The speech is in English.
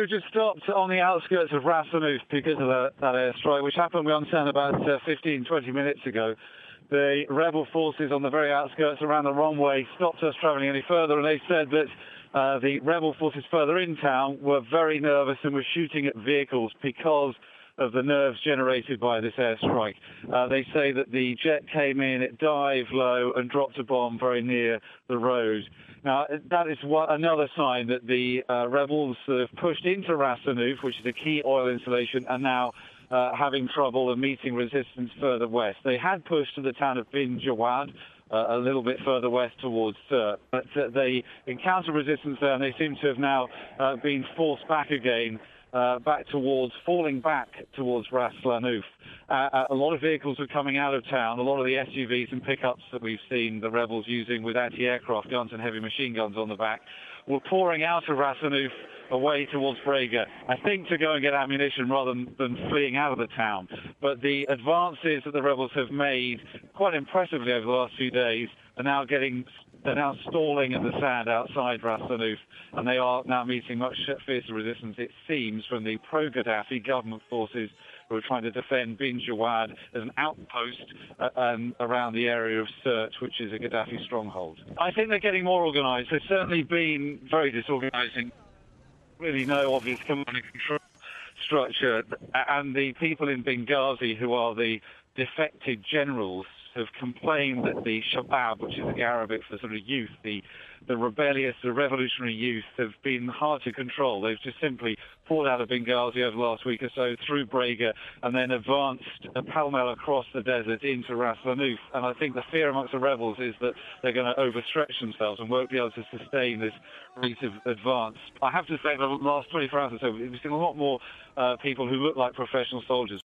we've just stopped on the outskirts of Ras Lanuf because of that airstrike, which happened, we understand, about 15, 20 minutes ago. The rebel forces on the very outskirts around the runway stopped us travelling any further, and they said that the rebel forces further in town were very nervous and were shooting at vehicles because of the nerves generated by this airstrike. They say that the jet came in, it dived low and dropped a bomb very near the road. Now, that is another sign that the rebels have pushed into Ras Lanuf, which is a key oil installation, and now having trouble and meeting resistance further west. They had pushed to the town of Bin Jawad, a little bit further west towards Sirte, but they encountered resistance there, and they seem to have now been forced back again, falling back towards Ras Lanuf. A lot of vehicles were coming out of town. A lot of the SUVs and pickups that we've seen the rebels using with anti-aircraft guns and heavy machine guns on the back were pouring out of Ras Lanuf away towards Brega, I think to go and get ammunition rather than fleeing out of the town. But the advances that the rebels have made quite impressively over the last few days are now stalling in the sand outside Ras Lanuf, and they are now meeting much fiercer resistance, it seems, from the pro-Gaddafi government forces who are trying to defend Bin Jawad as an outpost around the area of Sirte, which is a Gaddafi stronghold. I think they're getting more organised. They've certainly been very disorganising. Really no obvious command and control structure, and the people in Benghazi who are the defected generals have complained that the Shabab, which is Arabic for sort of youth, the rebellious, the revolutionary youth, have been hard to control. They've just simply poured out of Benghazi over the last week or so through Brega and then advanced pell-mell across the desert into Ras Lanuf. And I think the fear amongst the rebels is that they're going to overstretch themselves and won't be able to sustain this rate of advance. I have to say, the last 24 hours or so, we've seen a lot more people who look like professional soldiers